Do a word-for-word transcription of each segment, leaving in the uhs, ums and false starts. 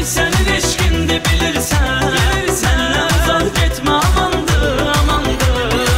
senin eşkindi bilirsen. Senden uzak gitme amandı amandı.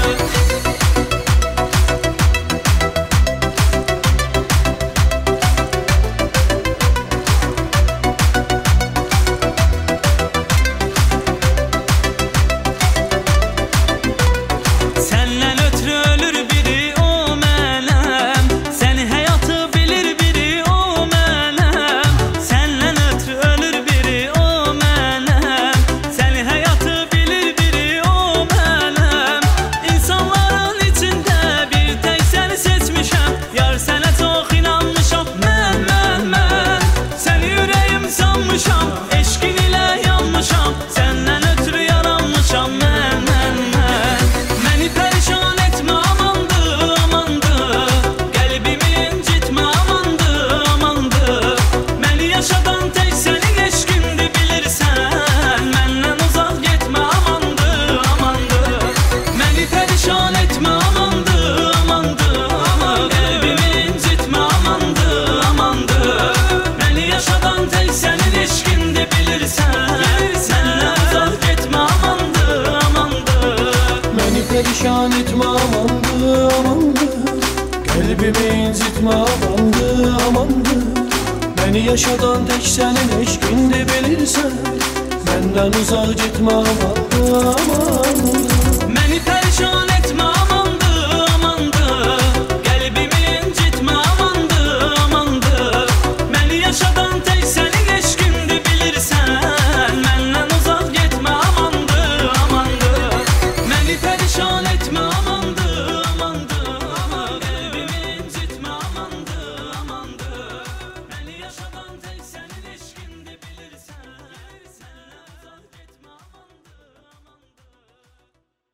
Senden ötürü ölür biri o menem. Seni hayatı bilir biri o menem. Senden ötürü ölür biri o menem. Seni hayatı bilir biri o menem. İnsanların içinde bir tek seni seçmişem. Yar sana çok inanmışam men men men. Seni yüreğim sanmışam, eşkin ile yanmışam. Senden ötürü yaranmışam men men men. Beni perişan etme amandı amandı. Kalbimi incitme amandı amandı. Beni yaşadan tek senin eşkindi bilirsen. Benden uzak gitme amandı amandı. Beni perişan etme amandı amandı. Kalbimi incitme amandı amandı. Beni yaşadan tek senin eşkindi bilirsen. Benden uzak gitme amandı amandı. Beni perişan etme amandı amandı. Kalbimi incitme amandı amandı. Beni yaşadan tek senin eşkindi bilirsen. Benden uzak gitme amandı amandı. Beni perişan